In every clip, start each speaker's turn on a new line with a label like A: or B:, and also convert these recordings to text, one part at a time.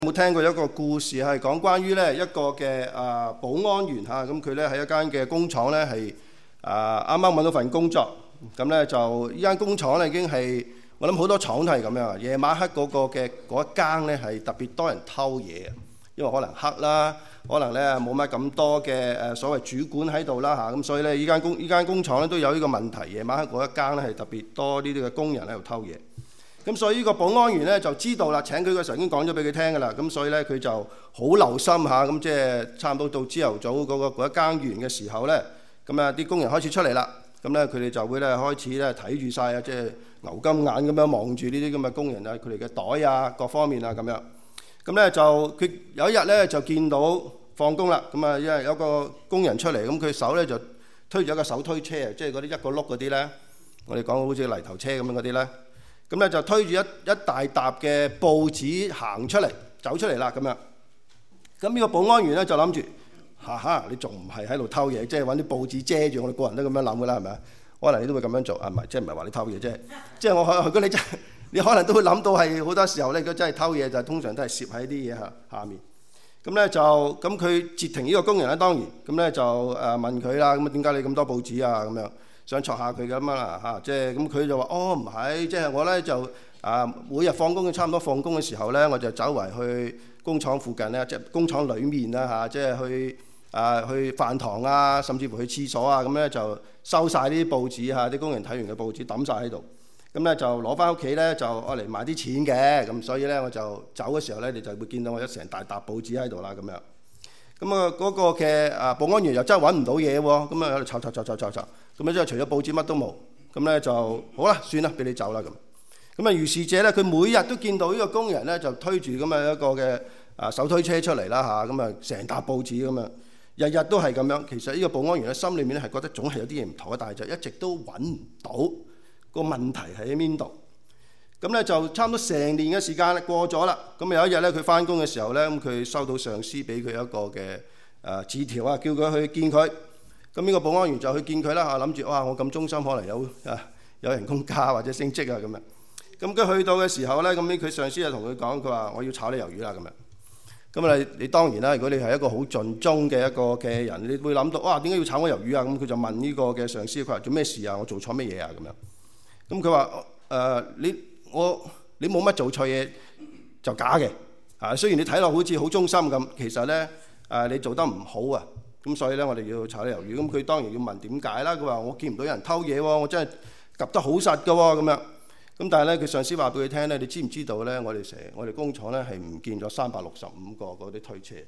A: 有冇聽過一個故事係講關於咧一個嘅保安員嚇，咁佢咧喺一間嘅工廠咧係啱啱揾到份工作，咁咧就呢間工廠咧已經係我諗好多廠都係咁樣，夜晚黑嗰個嘅嗰一間咧係特別多人偷嘢，因為可能黑啦，可能咧冇乜咁多嘅所謂主管喺度啦嚇，咁所以咧呢間工廠咧都有呢個問題，夜晚黑嗰一間咧係特別多呢啲嘅工人喺度偷嘢。咁所以呢個保安員咧就知道啦，請佢嘅時候已經講咗俾佢聽㗎啦。咁所以咧佢就好留心嚇，咁即係差唔多到朝頭早嗰一更完嘅時候咧，咁啊啲工人開始出嚟啦。咁咧佢哋就會咧開始咧睇住晒啊，即係牛金眼咁樣望住呢啲咁嘅工人啊，佢哋嘅袋啊各方面啊咁樣。咁咧就佢有一日咧就見到放工啦，咁啊因為有個工人出嚟，咁佢手咧就推咗個手推車啊，即係嗰啲一個轆嗰啲咧，我哋講好似泥頭車咁樣嗰啲咧。咁咧就推住一大沓嘅報紙行出嚟，走出嚟啦咁樣。咁呢個保安員咧就諗住，哈哈，你仲唔係喺度偷嘢？即係揾啲報紙遮住，我哋個人都咁樣諗㗎啦，係咪啊？可能你都會咁樣做，唔係，即係唔係話你偷嘢啫？即係我如果你真，你可能都會諗到係好多時候咧，如果真係偷嘢就通常都係攝喺啲嘢下面。咁咧就咁佢截停呢個工人咧，當然咁咧就問佢啦，咁點解你咁多報紙啊？咁樣。想戳下佢咁啊嚇，即係咁佢就話：哦唔係，即係我咧就每日放工差唔多放工嘅時候咧，我就走圍去工廠附近咧，即係工廠裡面啦嚇，即係去飯堂啊，甚至乎去廁所啊，咁咧就收晒啲報紙嚇，啲工人睇完嘅報紙抌晒喺度，咁咧就攞翻屋企咧就愛嚟買啲錢嘅，咁所以咧我就走嘅時候咧，你就會見到我一成大沓報紙喺度啦咁樣。咁啊嗰個嘅保安員又真係揾唔到嘢喎，咁啊喺度抄，咁咧即係除咗報紙乜都冇，咁咧就好啦，算啦，俾你走啦咁。咁啊如是者咧，佢每日都見到呢個工人咧就推住咁嘅一個嘅手推車出嚟啦嚇，咁啊成沓報紙咁樣，日日都係咁樣。其實呢個保安員咧心裏面咧係覺得總係有啲嘢唔妥，但係就一直都揾唔到個問題喺邊度。咁咧就差唔多成年嘅時間過咗啦。咁有一日咧，佢翻工嘅時候咧，咁佢收到上司俾佢一個嘅紙條啊，叫佢去見佢。咁呢個保安員就去見佢啦嚇，諗住哇我咁忠心，可能有人工加或者升職啊咁樣。咁佢去到嘅時候咧，咁佢上司就同佢講，佢話我要炒你魷魚啦咁樣。咁你當然啦，如果你係一個好盡忠嘅一個嘅人，你會諗到哇點解要炒我魷魚啊？咁佢就問呢個嘅上司，佢話做咩事啊？我做錯乜嘢啊？咁樣。咁佢話你冇乜做錯嘢就假嘅嚇，雖然你睇落好似好忠心咁，其實咧你做得唔好啊，咁所以咧我哋要炒你魷魚。咁佢當然要問點解啦。佢話我見唔到有人偷嘢喎，我真係及得好實㗎喎咁樣。咁但係咧佢上司話俾佢聽咧，你知唔知道咧？我哋工廠咧係唔見咗365個嗰啲推車。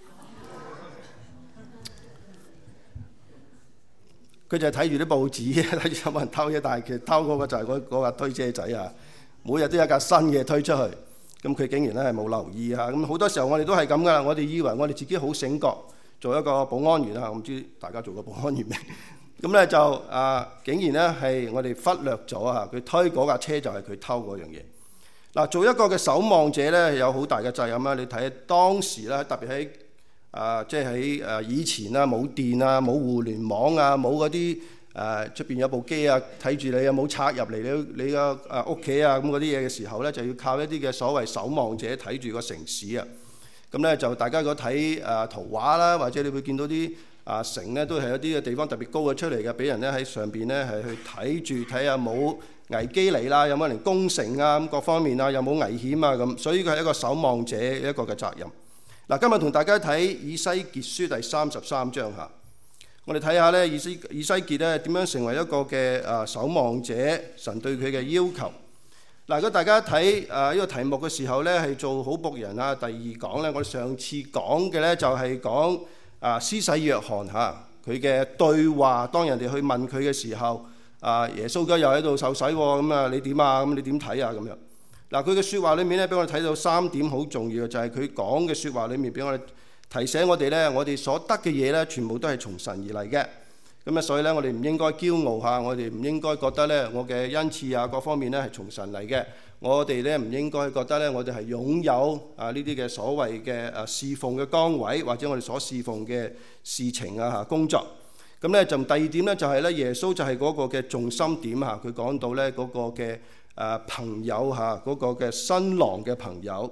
A: 佢就係睇住啲報紙，睇住有冇人偷嘢，但係其實偷嗰個就係嗰架推車仔啊！每日都有一架新嘅推出去，咁佢竟然咧係冇留意嚇。咁好多時候我哋都係咁噶啦，我哋以為我哋自己好醒覺，做一個保安員啊，我唔知大家做過保安員未？咁咧就竟然咧係我哋忽略咗啊！佢推嗰架車就係佢偷嗰樣嘢。嗱，做一個嘅守望者咧，有好大嘅責任啊！你睇當時咧，特別喺即係喺以前啊，冇電啊，冇互聯網啊，冇嗰啲出邊有部機啊，睇住你有冇賊入嚟你個屋企啊咁嗰啲嘢嘅時候咧，就要靠一啲嘅所謂守望者睇住個城市啊。咁咧就大家如果睇圖畫啦，或者你會見到啲城咧都係有啲嘅地方特別高嘅出嚟嘅，俾人咧喺上邊咧係去睇住睇下冇危機嚟啦，有冇人攻城啊咁各方面啊，有冇危險啊咁，所以佢係一個守望者一個嘅責任。嗱，今日同大家睇以西結書第33章嚇，我哋睇下咧以西結咧點樣成為一個嘅守望者，神對佢嘅要求。嗱，如果大家睇呢個題目嘅時候咧，係做好僕人啊。第二講咧，我哋上次講嘅咧就係講施洗約翰嚇佢嘅對話，當人哋去問佢嘅時候，耶穌而家又喺度受洗喎，咁啊你點啊？咁你點睇啊？咁樣。嗱，佢嘅説話裏面咧，俾我哋睇到3點好重要嘅，就係佢講嘅説話裏面，俾我哋提醒我哋咧，我哋所得嘅嘢咧，全部都係從神而嚟嘅。咁啊，所以咧，我哋唔應該驕傲下，我哋唔應該覺得咧，我嘅恩賜啊，各方面咧係從神嚟嘅。我哋咧唔應該覺得咧，我哋係擁有呢啲嘅所謂嘅侍奉嘅崗位，或者我哋所侍奉嘅事情啊工作。咁咧就第二點咧，就係咧耶穌就係嗰個嘅重心點嚇，佢講到咧嗰個嘅朋友嚇，嗰個嘅新郎嘅朋友。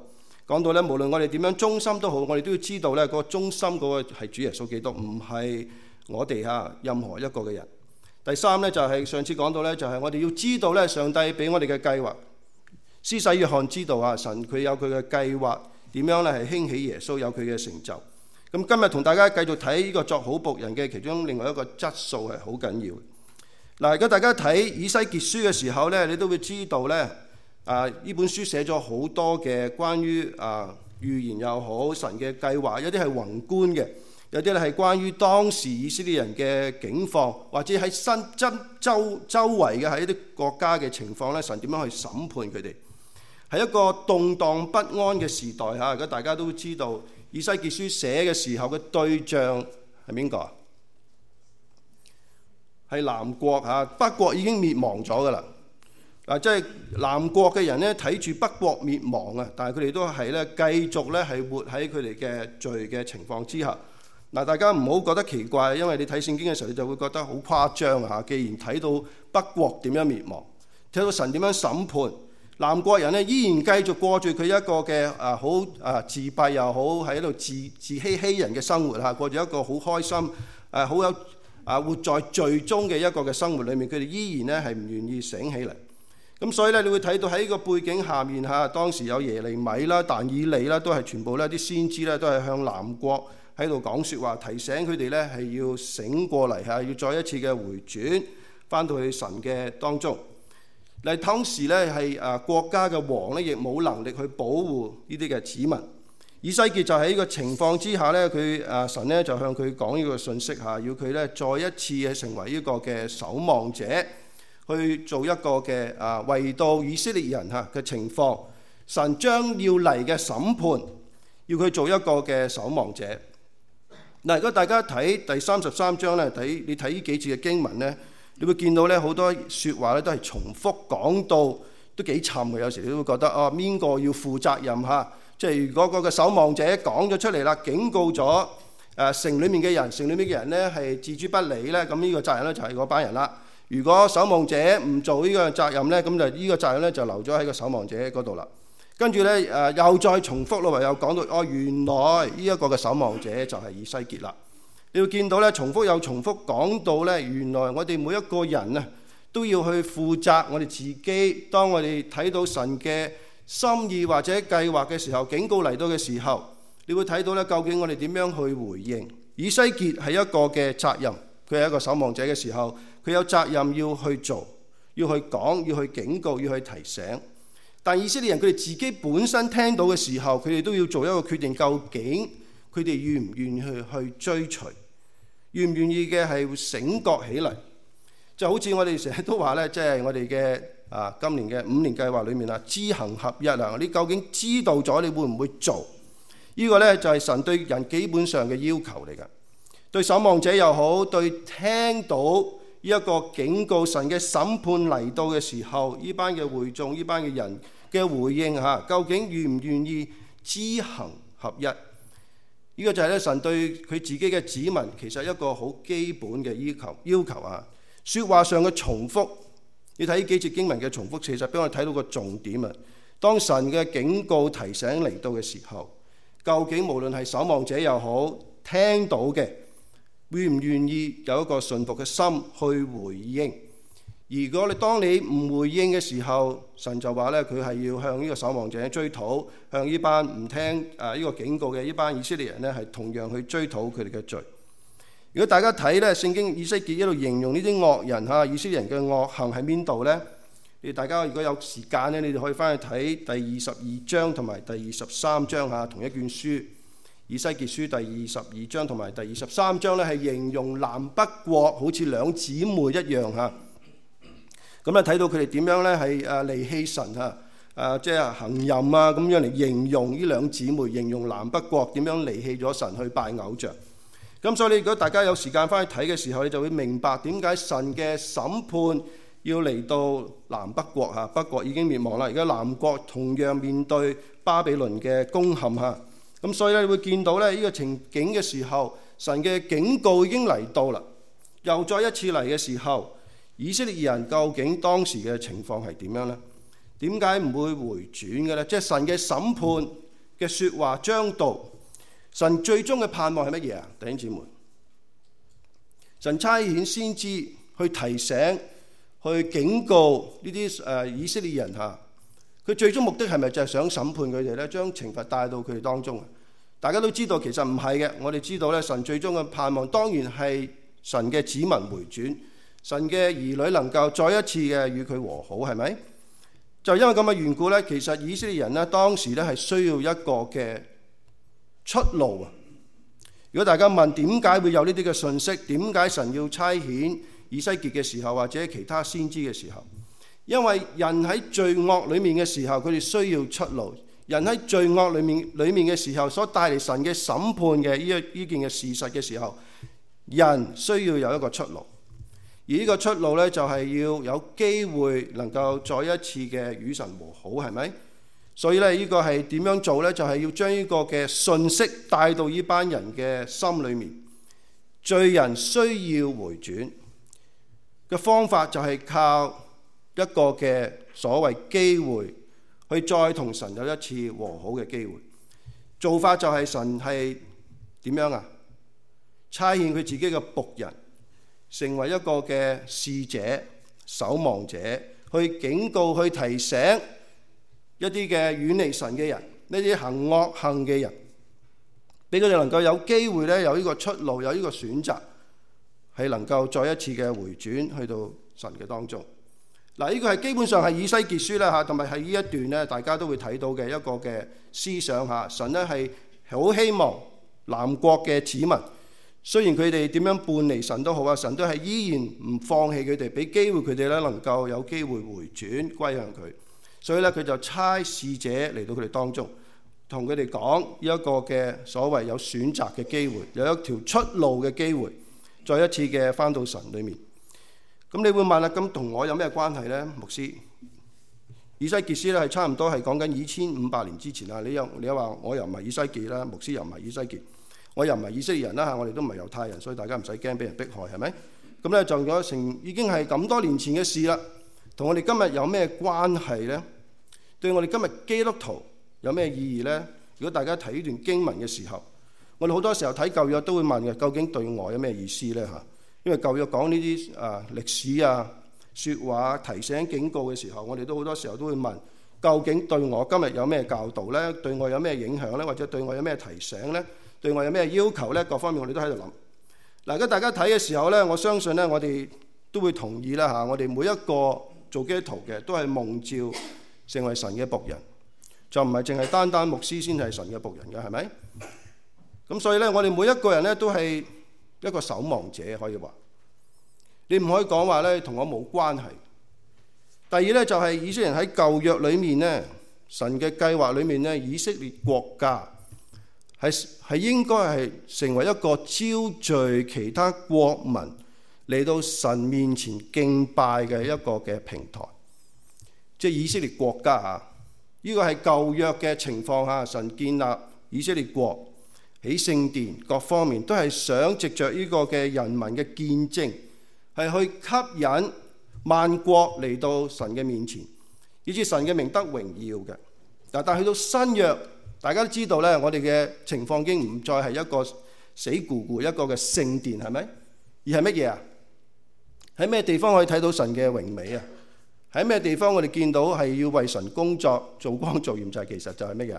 A: 講到咧，無論我哋點樣忠心都好，我哋都要知道咧，嗰個忠心嗰個係主耶穌基督，唔係我哋任何一個嘅人。第三咧就係上次講到咧，就係我哋要知道咧，上帝俾我哋嘅計劃。施洗約翰知道神佢有佢嘅計劃，點樣咧係興起耶穌，有佢嘅成就。咁今日同大家繼續睇呢個作好僕人嘅其中另外一個質素係好緊要。嗱，如果大家睇以西結書嘅時候咧，你都會知道咧，呢本書寫咗好多嘅關於預言又好，神嘅計劃，有啲係宏觀嘅，有啲咧係關於當時以色列人嘅境況，或者喺周圍嘅喺一啲國家嘅情況咧，神點樣去審判佢哋，係一個動盪不安嘅時代嚇。如果大家都知道以西結書寫嘅時候嘅對象係邊個啊？係南國嚇，北國已經滅亡咗噶啦。即係南國嘅人咧睇住北國滅亡啊，但係佢哋都係咧繼續咧係活喺佢哋嘅罪嘅情況之下。大家唔好覺得奇怪，因為你睇聖經嘅時候，你就會覺得好誇張嚇。既然睇到北國點樣滅亡，睇到神點樣審判，南國人咧依然繼續過住佢一個嘅好自閉又好，喺度自欺欺人嘅生活嚇，過住一個好開心好有活在罪中嘅一個嘅生活裏面，佢哋依然咧係唔願意醒起嚟。咁所以咧，你會睇到喺呢個背景下面嚇，當時有耶利米啦、但以理啦，都係全部咧啲先知咧，都係向南國喺度講説話，提醒佢哋咧係要醒過嚟嚇，要再一次嘅回轉，翻到去神嘅當中。嗱，當時咧係國家嘅王咧，亦冇能力去保護呢啲嘅子民。以西結就喺呢個情況之下咧，佢神咧就向佢講呢個信息嚇，要佢咧再一次係成為呢個嘅守望者。去做一個嘅為到以色列人嘅情況，神將要嚟嘅審判，要佢做一個嘅守望者。嗱，如果大家睇第33章咧，你睇呢幾節嘅經文咧，你會見到咧好多説話咧都係重複講到，都幾沉嘅。有時你都會覺得邊個要負責任嚇？即係如果嗰個守望者講咗出嚟啦，警告咗城裡面嘅人，城裡面嘅人咧係置諸不理咧，咁呢個責任咧就係嗰班人啦。如果守望者唔做呢個責任呢，咁就呢個責任呢就留咗喺個守望者嗰度啦。跟住呢，又再重複咯，又講到原來呢一個嘅守望者就係以西結啦。你要見到呢，重複又重複講到呢，原來我哋每一個人啊都要去負責我哋自己。當我哋睇到神嘅心意或者計劃嘅時候，警告嚟到嘅時候，你會睇到呢，究竟我哋點樣去回應？以西結係一個嘅責任，佢係一個守望者嘅時候，佢有責任要去做，要去講，要去警告，要去提醒。但以色列人佢哋自己本身聽到嘅時候，佢哋都要做一個決定，究竟佢哋願唔願意去追隨，願唔願意嘅係醒覺起嚟。就好似我哋成日都話呢，即係我哋嘅今年嘅5年計劃裏面知行合一啊！你究竟知道咗，你會唔會做？呢個呢，就係神對人基本上嘅要求嚟㗎。對守望者又好，對聽到呢一個警告神嘅審判嚟到嘅時候，呢班嘅會眾，呢班嘅人嘅回應究竟願唔願意知行合一？呢個就係咧神對佢自己嘅子民，其實一個好基本嘅要求啊！説話上嘅重複，你睇呢幾節經文嘅重複，其實俾我哋睇到個重點啊！當神嘅警告提醒嚟到嘅時候，究竟無論係守望者又好，聽到嘅，願唔願意有一個順服嘅心去回應？如果當你唔回應嘅時候，神就話咧，佢係要向呢個守望者追討，向呢班唔聽呢個警告嘅呢班以色列人咧，係同樣去追討佢哋嘅罪。如果大家睇咧聖經以西結一路形容呢啲惡人以色列人嘅惡行喺邊度咧？你大家如果有時間咧，你哋可以翻去睇第22章同埋第23章同一卷書。以西結書第22章同埋第23章咧，係形容南北國好似兩姊妹一樣嚇。咁咧睇到佢哋點樣咧係離棄神即係行淫咁樣嚟形容呢兩姊妹，形容南北國點樣離棄咗神去拜偶像。咁所以你如果大家有時間翻去睇嘅時候，你就會明白點解神嘅審判要嚟到南北國北國已經滅亡啦，而家南國同樣面對巴比倫嘅攻陷咁所以咧，你會見到咧呢個情景嘅時候，神嘅警告已經嚟到啦。又再一次嚟嘅時候，以色列人究竟當時嘅情況係點樣呢？點解唔會回轉嘅呢？即係神嘅審判嘅説話將到。神最終嘅盼望係乜嘢啊？弟兄姊妹，神差遣先知去提醒、去警告呢啲以色列人嚇。佢最終目的係咪就係想審判佢哋咧？將懲罰帶到佢哋當中啊？大家都知道其實唔係嘅。我哋知道咧，神最終嘅盼望當然係神嘅子民回轉，神嘅兒女能夠再一次嘅與佢和好，係咪？就因為咁嘅緣故咧，其實以色列人咧當時咧係需要一個嘅出路啊！如果大家問點解會有呢啲嘅信息，點解神要差遣以西結嘅時候，或者其他先知嘅時候？因為人喺罪惡裡面嘅時候，佢哋需要出路。人喺罪惡裡面嘅時候，所帶嚟神嘅審判嘅呢件嘅事實嘅時候，人需要有一個出路。而呢個出路呢，就係要有機會能夠再一次嘅與神和好，係咪？所以呢，呢個係點樣做呢？就係要將呢個嘅信息帶到呢班人嘅心裏面。罪人需要回轉嘅方法就係靠一個嘅所謂機會，去再同神有一次和好嘅機會。做法就係神係點樣啊？差遣佢自己嘅僕人，成為一個嘅使者、守望者，去警告、去提醒一啲嘅遠離神嘅人，呢啲行惡行嘅人，俾佢哋能夠有機會咧，有呢個出路，有呢個選擇，係能夠再一次嘅回轉去到神嘅當中。嗱，呢個係基本上係以西結書啦嚇，同埋係呢一段咧，大家都會睇到嘅一個嘅思想嚇。神咧係好希望南國嘅子民，雖然佢哋點樣叛離神都好啊，神都係依然唔放棄佢哋，俾機會佢哋咧能夠有機會回轉歸向佢。所以咧，佢就差使者嚟到佢哋當中，同佢哋講呢一個嘅所謂有選擇嘅機會，有一條出路嘅機會，再一次嘅返到神裏面。咁你會問啦，咁同我有咩關係呢？牧師，以西結書咧係差唔多係講緊2500年之前啊！你又話我又唔係以西結啦，牧師又唔係以西結，我又唔係以色列人啦嚇，我哋都唔係猶太人，所以大家唔使驚俾人迫害，係咪？咁咧就咗成已經係咁多年前嘅事啦，同我哋今日有咩關係呢？對我哋今日基督徒有咩意義呢？如果大家睇呢段經文嘅時候，我哋好多時候睇舊約都會問嘅，究竟對我有咩意思呢？嚇？因為舊約講呢啲歷史啊、説話、提醒、警告嘅時候，我哋都好多時候都會問，究竟對我今日有咩教導呢？對我有咩影響呢？或者對我有咩提醒呢？對我有咩要求呢？各方面我哋都喺度諗。嗱，而家大家睇嘅時候呢，我相信呢，我哋都會同意啦嚇。我哋每一個做基督徒嘅都係蒙召成為神嘅僕人，就唔係淨係單單牧師先係神嘅僕人嘅，係咪？咁所以呢，我哋每一個人呢都係一個守望者，可以話，你唔可以講話咧同我冇關係。第二咧就係以色列人喺舊約裏面咧，神嘅計劃裏面咧，以色列國家係應該係成為一個招聚其他國民嚟到神面前敬拜嘅一個嘅平台，即係以色列國家啊！呢個係舊約嘅情況下，神建立以色列國。喺聖殿各方面都係想藉着呢個嘅人民嘅見證，係去吸引萬國嚟到神嘅面前，以致神嘅名得榮耀嘅。但係去到新約，大家都知道咧，我哋嘅情況已經唔再係一個死咕咕一個嘅聖殿，係咪？而係乜嘢啊？喺咩地方可以睇到神嘅榮美啊？喺咩地方我哋見到係要為神工作、做光做鹽，就係其實就係乜嘢？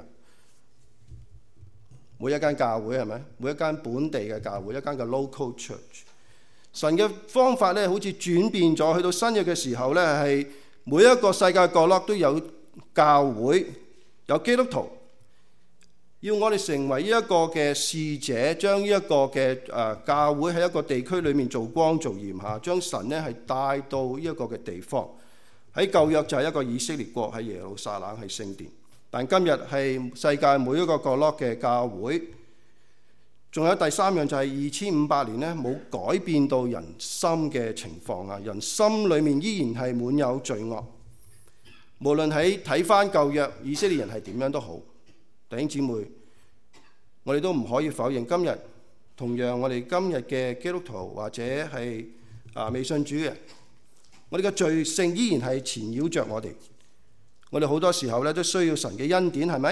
A: 每一間教會係咪？每一間本地嘅教會，一間嘅 local church。神嘅方法咧，好似轉變咗。去到新約嘅時候咧，係每一個世界角落都有教會，有基督徒。要我哋成為呢一個嘅使者，將呢一個嘅教會喺一個地區裏面做光做鹽嚇，將神咧係帶到呢一個嘅地方。喺舊約就係一個以色列國，喺耶路撒冷係聖殿。但今日係世界每一個角落嘅教會，仲有第三樣就係2500年咧冇改變到人心嘅情況啊！人心裏面依然係滿有罪惡。無論喺睇翻舊約以色列人係點樣都好，弟兄姊妹，我哋都唔可以否認今日同樣我哋今日嘅基督徒或者係未信主嘅，我哋嘅罪性依然係纏繞着我哋。我哋好多時候咧都需要神嘅恩典，係咪？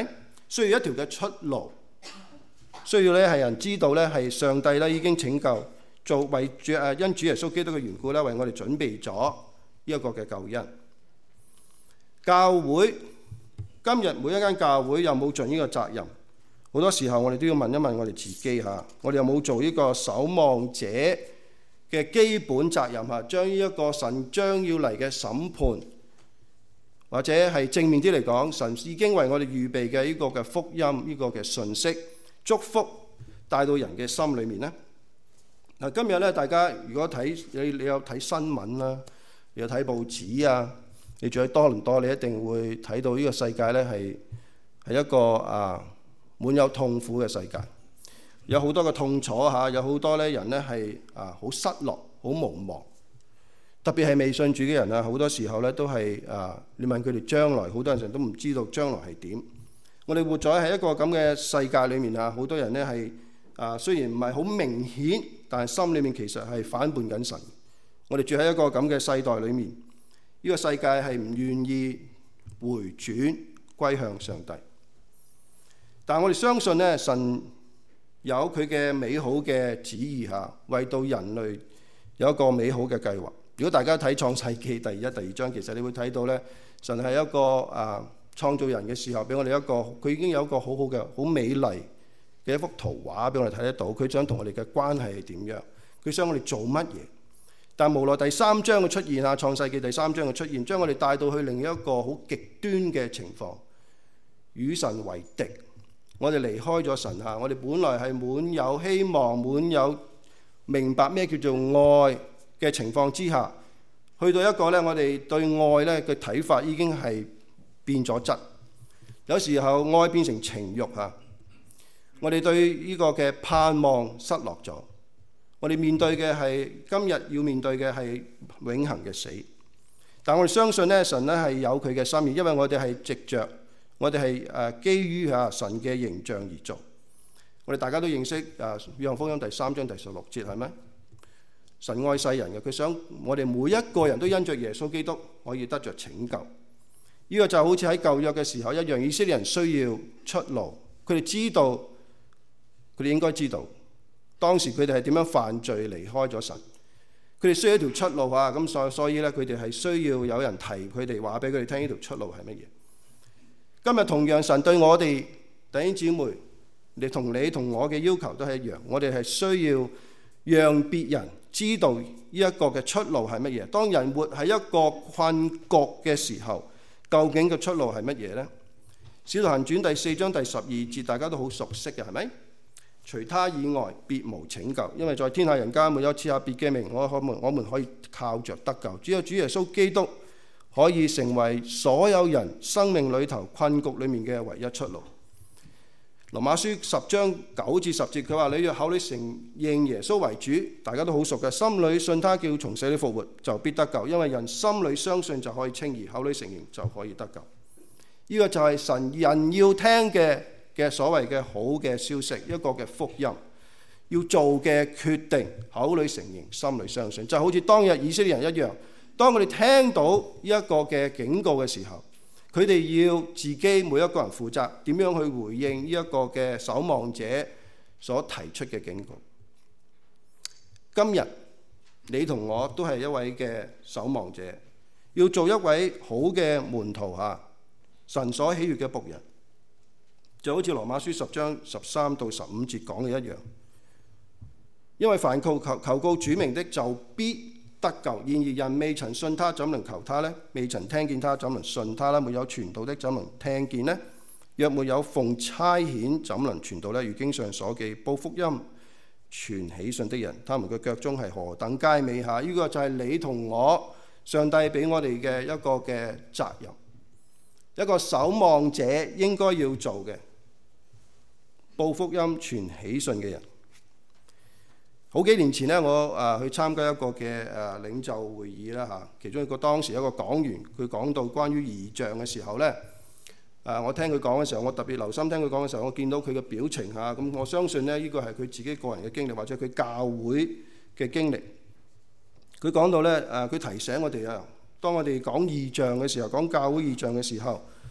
A: 需要一條嘅出路，需要咧係人知道咧係上帝咧已經拯救，為主因主耶穌基督嘅緣故咧，為我哋準備咗呢一個嘅救恩。教會今日每一間教會有冇盡呢個責任？好多時候我哋都要問一問我哋自己嚇，我哋有冇做呢個守望者嘅基本責任嚇？將呢一個神將要嚟嘅審判，或者係正面啲嚟講，神已經為我哋預備嘅呢個嘅福音，呢個嘅信息祝福帶到人嘅心裏面呢？嗱，今日咧，大家如果睇你有睇新聞啦，你有睇報紙啊，你住喺多倫多，你一定會睇到呢個世界咧係一個滿有痛苦嘅世界，有好多嘅痛楚嚇，有好多咧人咧係好失落、好無望。特別係未信主嘅人啊，好多時候咧都係你問佢哋將來，好多人成日都唔知道將來係點。我哋活在喺一個咁嘅世界裏面啊，好多人咧係雖然唔係好明顯，但係心裏面其實係反叛緊神。我哋住喺一個咁嘅世代裏面，呢個世界係唔願意回轉歸向上帝。但係我哋相信咧，神有佢嘅美好嘅旨意下，為到人類有一個美好嘅計劃。如果大家睇創世記第1、第2章，其實你會睇到咧，神係一個創造人嘅時候，俾我哋一個佢已經有一個好好嘅好美麗嘅一幅圖畫俾我哋睇得到。佢想同我哋嘅關係係點樣？佢想我哋做乜嘢？但無奈第3章嘅出現創世記第3章嘅出現，將我哋帶到去另一個好極端嘅情況，與神為敵。我哋離開咗神我哋本來係滿有希望、滿有明白咩叫做愛嘅情況之下，去到一個咧，我哋對愛咧嘅睇法已經係變咗質。有時候愛變成情慾我哋對呢個嘅盼望失落咗。我哋面對嘅係今日要面對嘅係永恆嘅死。但我哋相信咧，神咧係有佢嘅心意，因為我哋係藉着。我哋係基於神嘅形象而做。我哋大家都認識約翰福音第3章第16節係咪？神愛世人嘅，佢想我哋每一個人都因着耶穌基督可以得着拯救。呢個就好似喺舊約嘅時候一樣，以色列人需要出路。佢哋知道，佢哋應該知道當時佢哋係點樣犯罪離開咗神。佢哋需要一條出路咁所以咧，佢哋係需要有人提佢哋，話俾佢哋聽呢條出路係乜嘢。今日同樣神對我哋弟兄姊妹，你同我嘅要求都係一樣，我哋係需要讓別人知道呢一個嘅出路係乜嘢。當人活喺一個困局嘅時候，究竟嘅出路係乜嘢呢？使徒行傳第4章第12節，大家都好熟悉嘅，係咪？除他以外，別無拯救，因為在天下人間沒有賜下別嘅名，我們可以靠着得救，只有主耶穌基督可以成為所有人生命裏頭困局裏面嘅唯一出路。羅馬書10章9至10節，佢話：你若口裏承認耶穌為主，大家都好熟嘅，心裏信他叫從死裏復活，就必得救。因為人心裏相信就可以稱義，口裏承認就可以得救。呢個就係神人要聽嘅所謂嘅好嘅消息，一個嘅福音要做嘅決定，口裏承認，心裏相信，就好似當日以色列人一樣。當我哋聽到呢一個嘅警告嘅時候，佢哋要自己每一個人負責點樣去回應呢一個嘅守望者所提出嘅警告。今日你同我都係一位嘅守望者，要做一位好嘅門徒神所喜悅嘅僕人，就好似羅馬書10章13到15節講嘅一樣。因為凡求告主名的，就必得救。然而人未曾信他，怎能求他呢？未曾聽見他，怎能信他呢？沒有傳道的，怎能聽見呢？若沒有奉差遣，怎能傳道呢？如經上所記，報福音傳喜信的人，他們嘅腳蹤係何等佳美呢個就係你同我上帝俾我哋嘅一個嘅責任，一個守望者應該要做嘅，報福音傳喜信嘅人。好幾年前呢，我去參加一個嘅領袖會議啦，其中一個當時一個講員，佢講到關於異象嘅時候呢，我聽佢講嘅時候，我特別留心聽佢講嘅時候，我見到佢嘅表情咁我相信呢個係佢自己個人嘅經歷，或者佢教會嘅經歷。佢講到呢，佢提醒我哋當我哋講異象嘅時候，講教會異象嘅時候，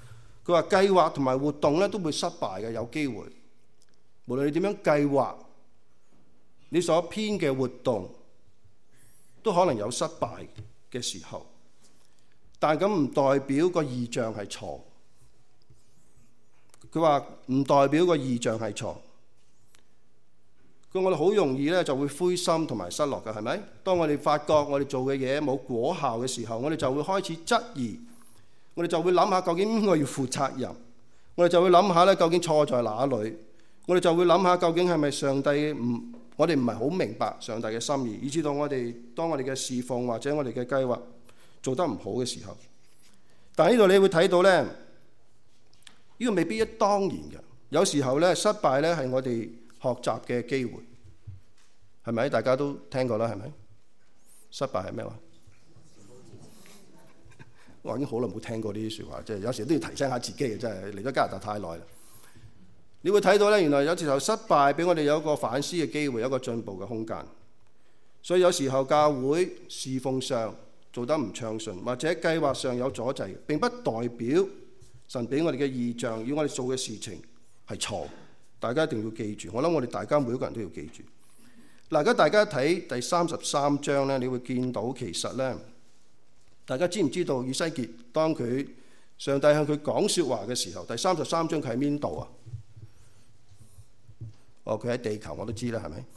A: 佢話計劃同埋活動咧都會失敗嘅，有機會。無論你點樣計劃，你所編嘅活動都可能有失敗嘅時候。但咁唔代表個異象係錯。佢話唔代表個異象係錯。我哋好容易咧就會灰心同埋失落嘅，係咪？當我哋發覺我哋做嘅嘢冇果效嘅時候，我哋就會開始質疑，我哋就會諗下究竟邊個要負責任，我哋就會諗下咧究竟錯在哪裏，我哋就會諗下究竟係咪上帝我哋唔係好明白上帝嘅心意，以至到當我哋嘅侍奉或者我哋嘅計劃做得唔好嘅時候。但係呢度你會睇到咧，呢個未必一當然嘅，有時候咧失敗咧係我哋學習嘅機會，係咪？大家都聽過啦，係咪？失敗係咩話？我已經好耐冇聽過呢啲説話，即係有時都要提醒下自己嘅，真係嚟咗加拿大太耐啦。你會睇到咧，原來有時候失敗俾我哋有一個反思嘅機會，有一個進步嘅空間。所以有時候教會侍奉上做得唔暢順，或者計劃上有阻滯，並不代表神俾我哋嘅異象，要我哋做嘅事情係錯。大家一定要記住，我諗我哋大家每一個人都要記住。嗱，而家大家睇第33章咧，你會見到其實咧，大家知唔知道以西結當上帝向佢講説話嘅時候，第33章佢喺邊度啊？哦，佢喺地球，我都知啦，係咪？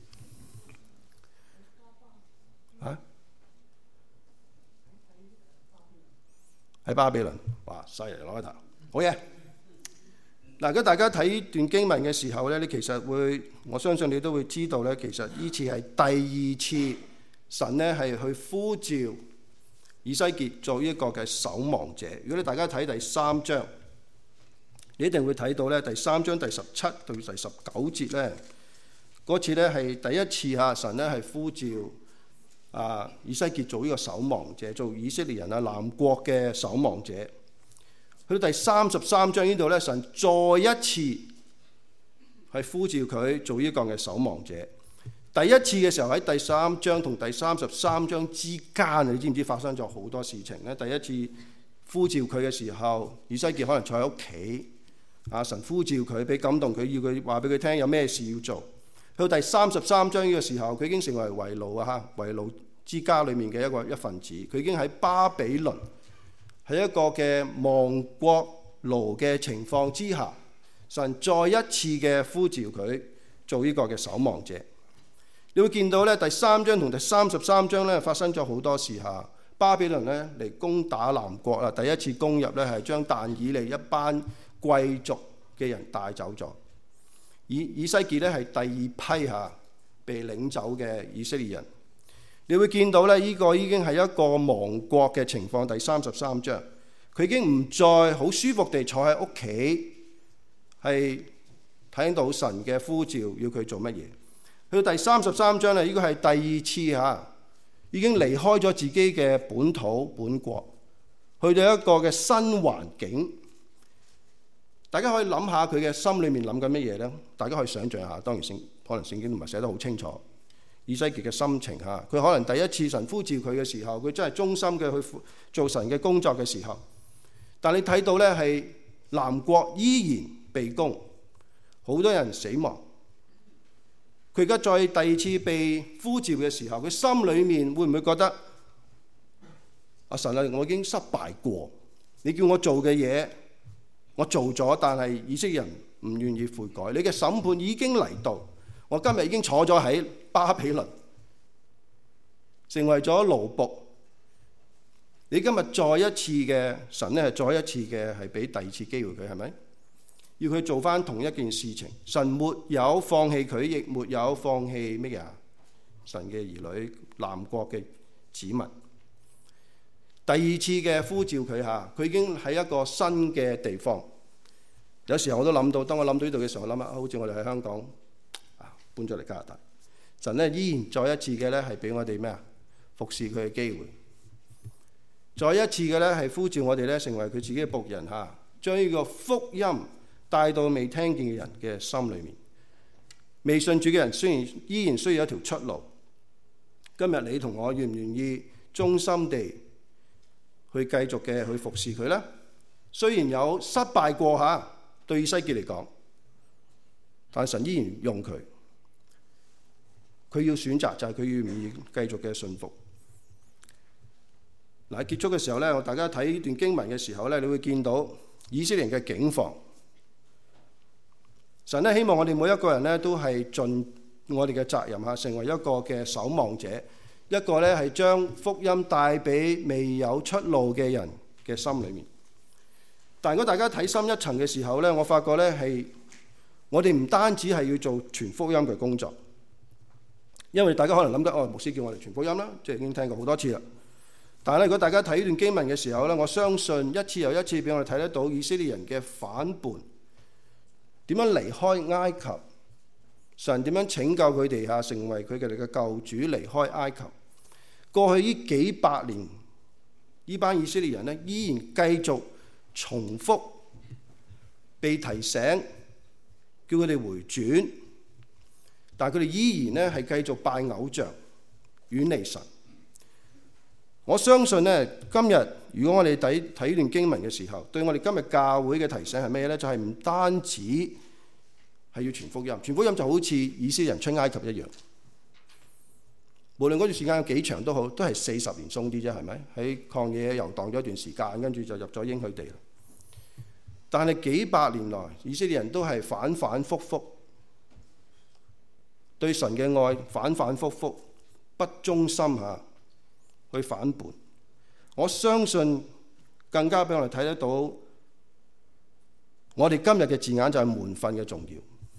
A: 啊？喺巴比倫，哇！犀利，攞開頭，好嘢。嗱，如果大家睇段經文嘅時候咧，你其實我相信你都會知道咧，其實呢次係第2次神咧係去呼召以西結做一個嘅守望者。如果你大家睇第3章，你一定會睇到咧，第3章第17到第19節咧，嗰次咧係第一次神咧係呼召以西結做呢個守望者，做以色列人南國嘅守望者。去到第33章呢度咧，神再一次係呼召佢做呢個嘅守望者。第一次嘅時候喺第3章同第33章之間，你知唔知發生咗好多事情咧？第一次呼召佢嘅時候，以西結可能坐喺屋企，神呼召佢，俾感動佢，要佢話俾佢聽有咩事要做。去到第33章呢個時候，佢已經成為為奴為奴之家裏面嘅一份子，佢已經喺巴比倫。喺一個嘅亡國奴嘅情況之下，神再一次嘅呼召佢做呢個嘅守望者。你會見到咧，第3章同第33章咧發生咗好多事下，巴比倫咧嚟攻打南國啦。第一次攻入咧係將但以利一班貴族嘅人帶走咗。以西結咧係第2批被領走嘅以色列人。你會見到咧，呢個已經係一個亡國嘅情況。第33章，佢已經唔再好舒服地坐喺屋企，係睇到神嘅呼召，要佢做乜嘢。去到第33章咧，呢個係第2次已經離開咗自己嘅本土本國，去到一個嘅新環境。大家可以諗下佢嘅心裏面諗緊乜嘢呢？大家可以想象下，當然可能聖經唔係寫得好清楚。以西結嘅心情佢可能第一次神呼召佢嘅時候，佢真係忠心嘅去做神嘅工作嘅時候，但你睇到呢係南國依然被攻，好多人死亡。佢而家再第2次被呼召嘅時候，佢心裏面會唔會覺得神我已經失敗過，你叫我做嘅嘢我做咗，但係以色列人唔願意悔改，你嘅審判已經嚟到，我今日已經坐咗喺巴比倫，成為咗奴僕。你今日再一次嘅神咧，係再一次嘅係俾第2次機會佢，係咪？要佢做翻同一件事情。神沒有放棄佢，亦沒有放棄乜嘢神嘅兒女，南國嘅子民。第2次嘅呼召佢佢已經喺一個新嘅地方。有時候我都諗到，當我諗到呢度嘅時候，我諗下好似我哋喺香港搬咗嚟加拿大，神咧依然再一次嘅咧係俾我哋咩服侍佢嘅機會，再一次嘅咧係呼召我哋咧成為佢自己嘅僕人將呢個福音帶到未聽見嘅人嘅心裏面。未信主嘅人雖然依然需要一條出路，今日你同我願唔願意忠心地去繼續嘅去服侍佢呢？ 雖然有失敗過嚇，對以西結嚟講，但神依然用佢。佢要選擇就係佢願唔願意繼續嘅信服。嗱，喺結束嘅時候咧，大家睇呢段經文嘅時候咧，你會見到以色列人嘅境況。神咧希望我哋每一個人咧都係盡我哋嘅責任嚇，成為一個嘅守望者，一個咧係將福音帶俾未有出路嘅人嘅心裏面。但如果大家睇深一層嘅時候咧，我發覺咧係我哋唔單止係要做傳福音嘅工作，因為大家可能諗得牧師叫我哋傳福音啦，即係已經聽過好多次啦。但係咧，如果大家睇呢段經文嘅時候咧，我相信一次又一次俾我哋睇得到以色列人嘅反叛，點樣離開埃及，神點樣拯救佢哋嚇，成為佢哋嘅救主，離開埃及。過去呢幾百年，呢班以色列人咧依然繼續重複被提醒，叫佢哋回轉，但係佢哋依然咧係繼續拜偶像，遠離神。我相信咧，今日如果我哋睇呢段經文嘅時候，對我哋今日教會嘅提醒係咩咧？就係唔單止係要傳福音，傳福音就好似以色列人出埃及一樣。無論嗰段時間有幾長都好，都係40年鬆啲啫，係咪？喺曠野遊蕩咗一段時間，跟住就入咗應許地啦。但係幾百年來，以色列人都係反反覆覆對神嘅愛，反反覆覆不忠心嚇，去反叛。我相信更加俾我哋睇得到，我哋今日嘅字眼就係門訓嘅重要。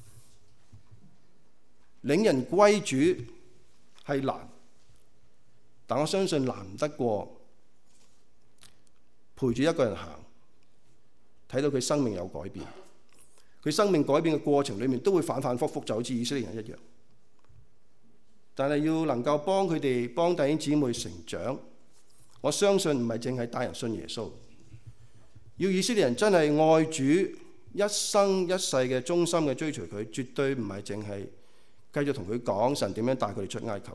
A: 領人歸主係難，但我相信難唔得過陪住一個人行，睇到佢生命有改變。佢生命改變嘅過程裏面都會反反覆覆，就好似以色列人一樣。但係要能夠幫佢哋幫弟兄姊妹成長，我相信唔係淨係帶人信耶穌，要以色列人真係愛主，一生一世嘅忠心嘅追隨佢，絕對唔係淨係繼續同佢講神點樣帶佢哋出埃及。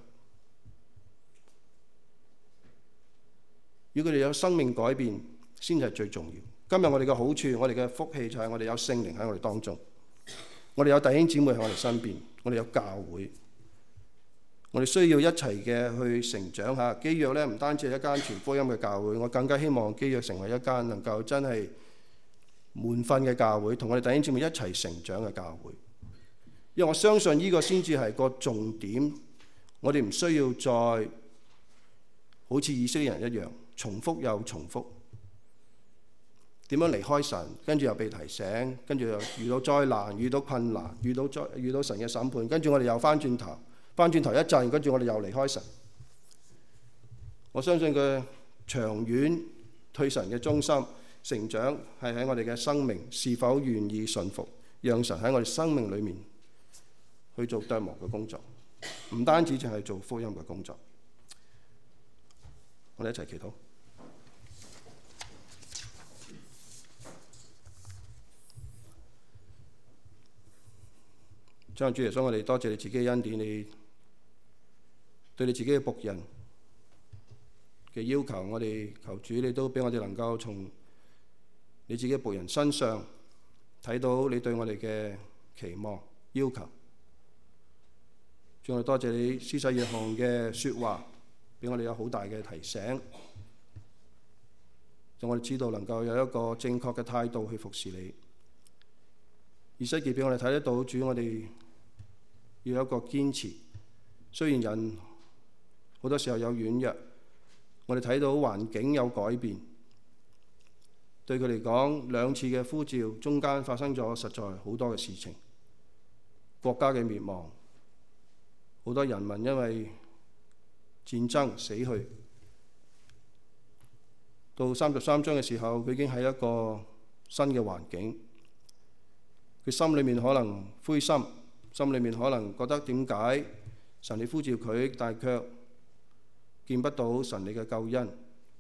A: 要佢哋有生命改變先係最重要。今日我哋嘅好處，我哋嘅福氣就係我哋有聖靈喺我哋當中，我哋有弟兄姊妹喺我哋身邊，我哋有教會。我哋需要一齊嘅去成長嚇。基約咧唔單止係一間傳福音嘅教會，我更加希望基約成為一間能夠真係門訓嘅教會，同我哋弟兄姊妹一齊成長嘅教會。因為我相信呢個先至係個重點，我哋唔需要再好似以色列人一樣重複又重複，點樣離開神，跟住又被提醒，跟住又遇到災難、遇到困難、遇到神嘅審判，跟住我哋又翻轉頭一陣，跟住我哋又離開神。我相信佢長遠對神嘅忠心成長係喺我哋嘅生命是否願意順服，讓神喺我哋生命裏面去做琢磨嘅工作，唔單止淨係做福音嘅工作。我哋一齊祈禱。親主耶穌，我哋多謝你自己嘅恩典，你對你自己嘅僕人嘅要求，我哋求主你都俾我哋能夠從你自己嘅僕人身上睇到你對我哋嘅期望要求。主，我哋多謝你施洗約翰嘅說話，俾我哋有好大嘅提醒，讓我哋知道能夠有一個正確嘅態度去服侍你。以西結俾我哋睇得到，主，我哋要有一個堅持。雖然人好多時候有軟弱，我哋睇到環境有改變，對佢嚟講2次嘅呼召中間發生咗實在好多嘅事情，國家嘅滅亡，好多人民因為戰爭死去。到33章嘅時候，佢已經喺一個新嘅環境，佢心裏面可能灰心，心裏面可能覺得點解神你呼召佢，但係卻見不到神你嘅救恩。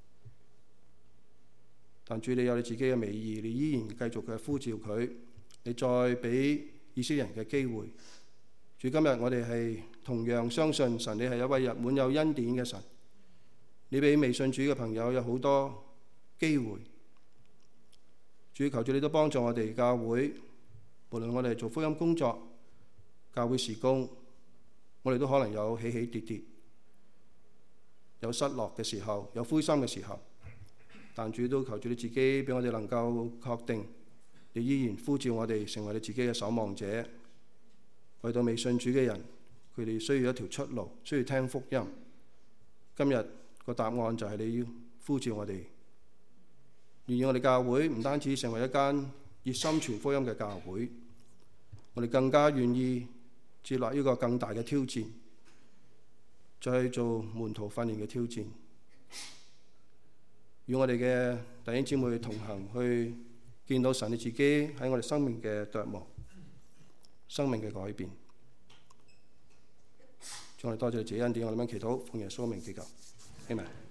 A: 但主你有你自己嘅美意，你依然繼續嘅呼召佢，你再俾以色列人嘅機會。主，今日我哋係同樣相信神你係一位滿有恩典嘅神，你俾未信主嘅朋友有好多機會， 主求主你都幫助我哋教會，無論我哋做福音工作、教會事工，我哋都可能有起起跌跌，有失落嘅時候，有灰心嘅時候。但主都求主你自己俾我哋能夠確定，你依然呼召我哋成為你自己嘅守望者。為到未信主嘅人，佢哋需要一條出路，需要聽福音。今日個答案就係你要呼召我哋，願意我哋教會唔單止成為一間熱心傳福音嘅教會，我哋更加願意接納呢個更大嘅挑戰，再去做門徒訓練嘅挑戰，與我哋嘅弟兄姊妹同行，去見到神你自己喺我哋生命嘅琢磨、生命嘅改變。我哋多謝你自己恩典，我哋咁樣祈禱，奉耶穌名祈求，阿們。